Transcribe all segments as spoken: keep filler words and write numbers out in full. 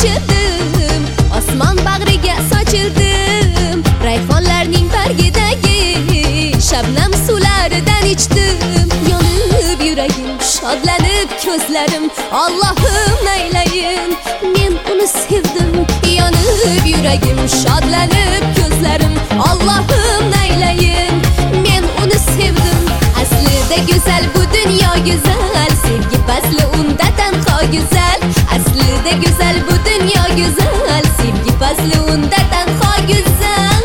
ochildim, osmon bag'riga sochildim, rayhonlarning bargidagi shabnam suvlaridan ichdim. Yonib yuragim, shodlanib ko'zlarim, Allohim naylayin, men uni sevdim. Yonib yuragim, shodlanib ko'zlarim, Allohim naylayin, men uni sevdim. Aslida go'zal bu dunyo go'zal, sevgi fasli unda tanho go'zal. Aslida go'zal bu dunyo go'zal, sevgi fasli unda tanho go'zal.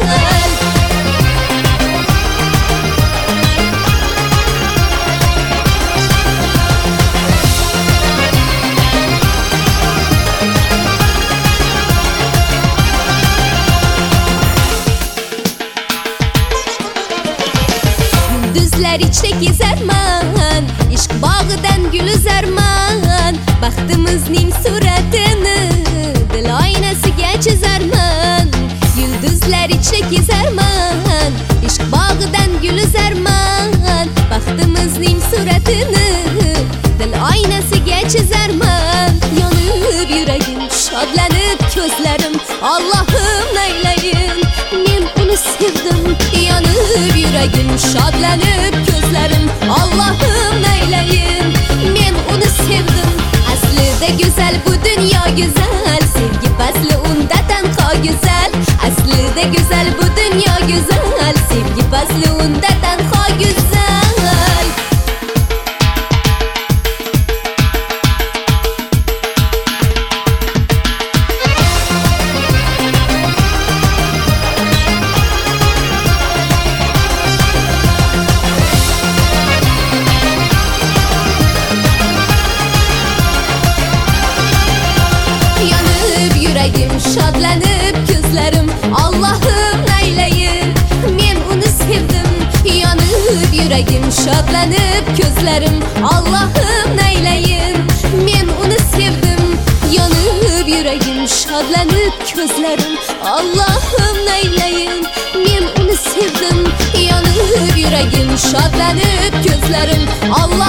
Yulduzlar ichra kezarman, ishq bog'idan gul uzarman, baxtimizning suratini dil oynasiga chizarman. Yulduzlar ichra kezarman, ishq bog'idan gul uzarman, baxtimizning suratini dil oynasiga chizarman. Yonib yuragim, shodlanib ko'zlarim, Allohim naylayin, men uni sevdim. Yonib yuragim, shodlanib ko'zlarim, Allohim naylayin, men uni sevdim. Aslida go'zal bu dunyo go'zal, sevgi fasli unda tanho go'zal. Aslida go'zal bu dunyo go'zal, sevgi fasli unda tanho go'zal. Yuragim, shodlanib ko'zlarim, Allohim naylayin, men uni sevdim. Yonib yuragim, shodlanib ko'zlarim, Allohim naylayin, men uni sevdim. Yonib yuragim, shodlanib ko'zlarim, Allohim naylayin, men uni sevdim. Yonib yuragim, shodlanib ko'zlarim, Allah